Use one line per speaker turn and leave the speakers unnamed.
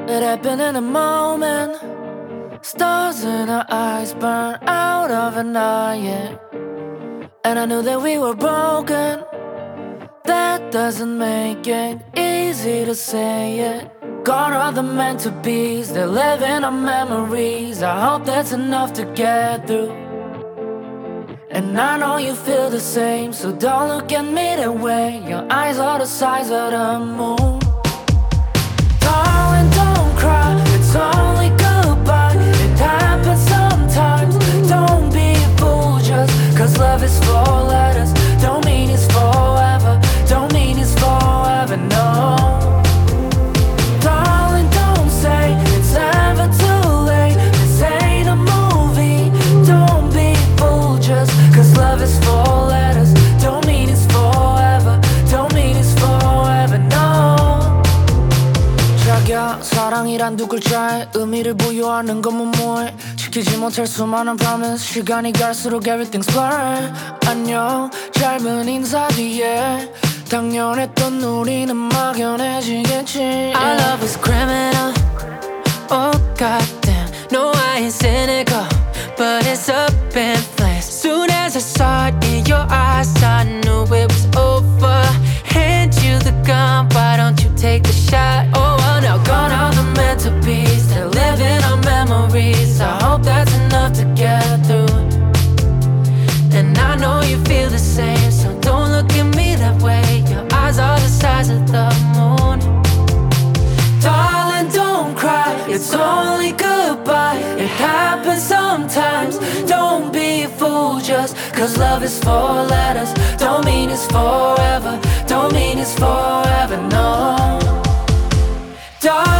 It happened in a moment. Stars in our eyes burn out of an eye, yeah. And I knew that we were broken. That doesn't make it easy to say it. Gone are the meant to be's, they're living our memories. I hope that's enough to get through. And I know you feel the same, so don't look at me that way. Your eyes are the size of the moon. Darling, don't cry, it's only goodbye. It happens sometimes. Don't be a fool just cause love is four letters. Don't mean it's forever, don't mean it's forever, no. Darling, don't say it's ever too late. This ain't a movie. Don't be a fool just cause love is four letters. Don't mean it's forever, don't mean it's forever, no. 자기야, 사랑이란 두 글자에 의미를 부여하는 건 뭐해. 지키지 못할 수많은 promise. 시간이 갈수록 everything's blurred. 안녕, 짧은 인사 뒤에 당연했던 우리는 막연해지겠지.
Our love is criminal. Oh goddamn, no I ain't cynical, but it's up in flames. Soon as I saw it in your eyes, I knew it was over. Hand you the gun, why don't you take the shot? Oh well, now gone are the meant to be's, they're living our memories. I hope that's enough to get through. And I know you feel the same, so don't look at me that way. Your eyes are the size of the moon.
Darling, don't cry, it's only goodbye. It happens sometimes. Don't be a fool just cause love is four letters. Don't mean it's forever, don't mean it's forever, no. Darling,